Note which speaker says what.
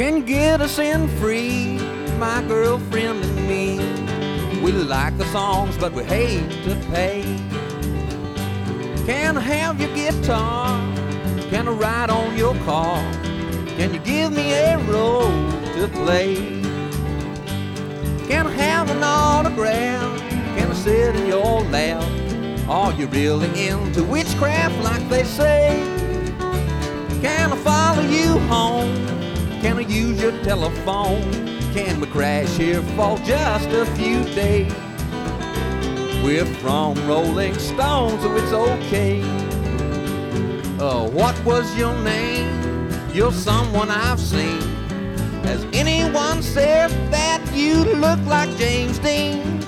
Speaker 1: Can you get us in free, my girlfriend and me? We like the songs, but we hate to pay. Can I have your guitar? Can I ride on your car? Can you give me a role to play? Can I have an autograph? Can I sit in your lap? Are you really into witchcraft like they say? Can I follow you home? Can I use your telephone? Can we crash here for just a few days? We're from Rolling Stone, so it's okay. What was your name? You're someone I've seen. Has anyone said that you look like James Dean?